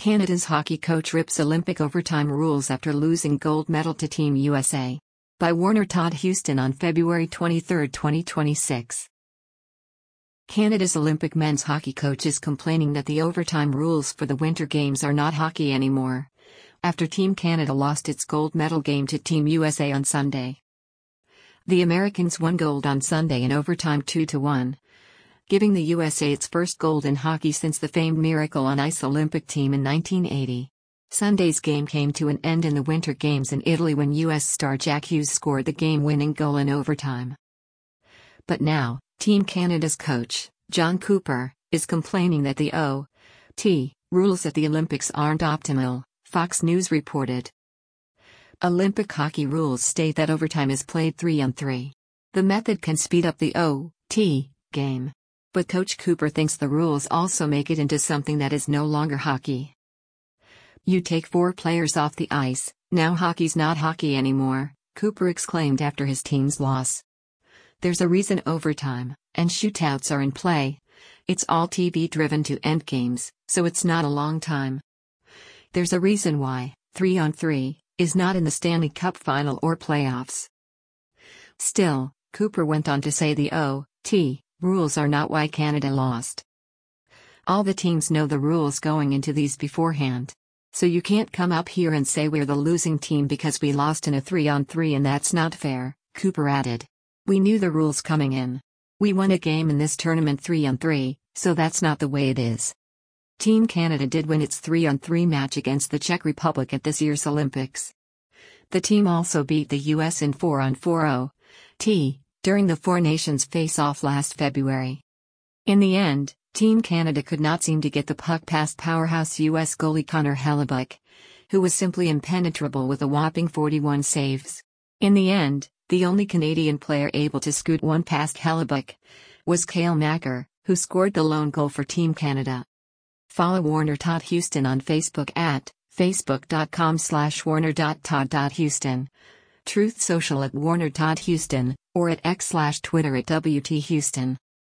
Canada's hockey coach rips Olympic overtime rules after losing gold medal to Team USA. By Warner Todd Houston on February 23, 2026. Canada's Olympic men's hockey coach is complaining that the overtime rules for the Winter Games are not hockey anymore, after Team Canada lost its gold medal game to Team USA on Sunday. The Americans won gold on Sunday in overtime 2-1. Giving the USA its first gold in hockey since the famed Miracle on Ice Olympic team in 1980. Sunday's game came to an end in the Winter Games in Italy when U.S. star Jack Hughes scored the game-winning goal in overtime. But now, Team Canada's coach, Jon Cooper, is complaining that the OT rules at the Olympics aren't optimal, Fox News reported. Olympic hockey rules state that overtime is played 3-on-3. The method can speed up the OT game. But Coach Cooper thinks the rules also make it into something that is no longer hockey. You take 4 players off the ice, now hockey's not hockey anymore, Cooper exclaimed after his team's loss. There's a reason overtime and shootouts are in play. It's all TV-driven to end games, so it's not a long time. There's a reason why 3-on-3 is not in the Stanley Cup final or playoffs. Still, Cooper went on to say the OT rules are not why Canada lost. All the teams know the rules going into these beforehand. So you can't come up here and say we're the losing team because we lost in a 3-on-3 and that's not fair, Cooper added. We knew the rules coming in. We won a game in this tournament 3-on-3, so that's not the way it is. Team Canada did win its 3-on-3 match against the Czech Republic at this year's Olympics. The team also beat the US in 4-on-4 OT during the Four Nations face-off last February. In the end, Team Canada could not seem to get the puck past powerhouse US goalie Connor Hellebuyck, who was simply impenetrable with a whopping 41 saves. In the end, the only Canadian player able to scoot one past Hellebuyck was Cale Makar, who scored the lone goal for Team Canada. Follow Warner Todd Houston on Facebook at facebook.com/warner.todd.houston, Truth Social at Warner Todd Houston, or at X/Twitter at WT Houston.